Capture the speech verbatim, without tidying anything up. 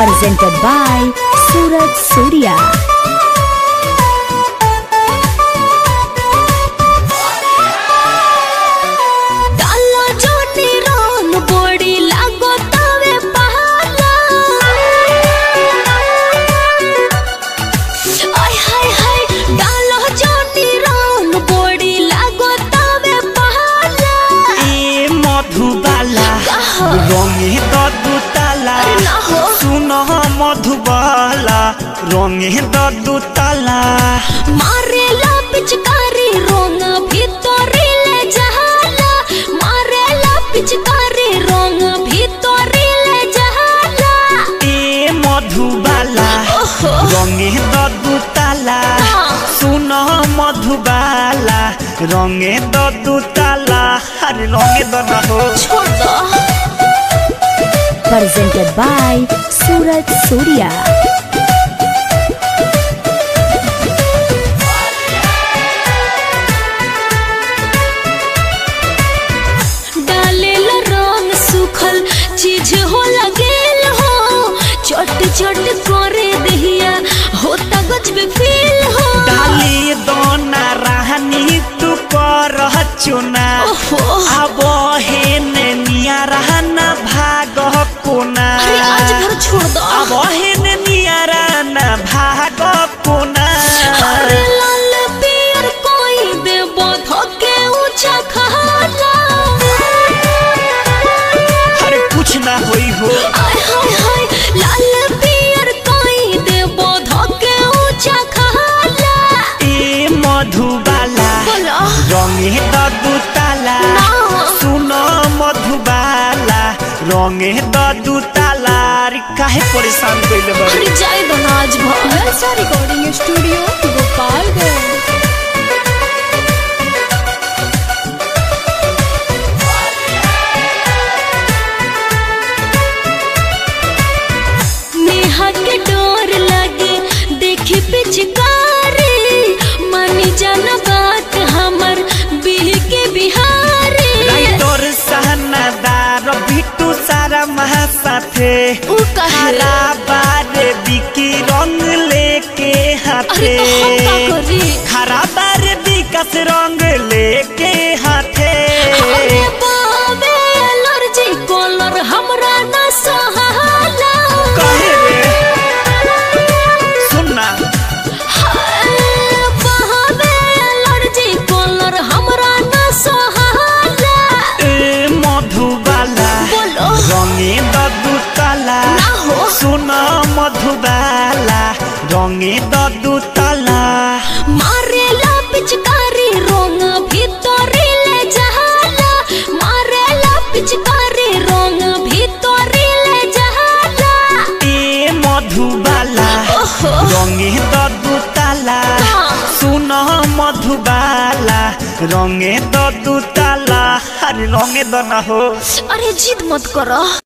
presented by Suraj Surya. रंगे दूताला सुन मधुबाला रंगे दूताला मारेला पिचकारी रंग भीतरी ले जाला मारेला पिचकारी रंग भीतरी ले जाला ए मधुबाला रंगे दूताला सुन मधुबाला रंगे दूताला अरे रंगे दो ना हो छोड़ दो Presented by Suraj Surya. डालेला रंग सुखल चीज हो लगेल हो चट चट करे दहिया होता गजब फील हो डाली दोना रहनी तू कर चुना अब हे निया रहना भाग कोना अरे आज घर छोड़ दो अब हे निया रहना भाग कोना अरे लाल पियर कोई दे बोधो के ऊंचा खाला अरे कुछ ना होई हो आय हाय हाय लाल पियर कोई दे बोधो के ऊंचा खाला ए मधुबाला रंगे दूताला सुन मधुबाला रंगे दूताला काहे परेशान कइले बा अरे जाए दो ना आज भर सारी रिकॉर्डिंग स्टूडियो गोपालगंज नेहा के डोर लगे देखी पिचकारी मानी जाना बात हमर बिह के बिहारी राइटर सहनादार बिट्टू सारा महा साथे उ हरा बारे बिकी रंग लेके हाथे अरे तो हम का करी हरा बारे बिकस रंग लेके हाथे अरे बाबे एलर्जी कलर हमरा ना सहाला कहे रे सुनना बाबे एलर्जी कलर हमरा ना सहाला ए मधुबाला बोलो रंगे दूताला ना हो सुन मधुबाला रंगे दूताला मारेला पिचकारी रंग भीतरी ले जाला मारेला पिचकारी रंग भीतरी ले जाला ए मधुबाला रंगे दूताला सुन मधुबाला रंगे दूताला अरे रंगे दो ना हो अरे जिद मत करो।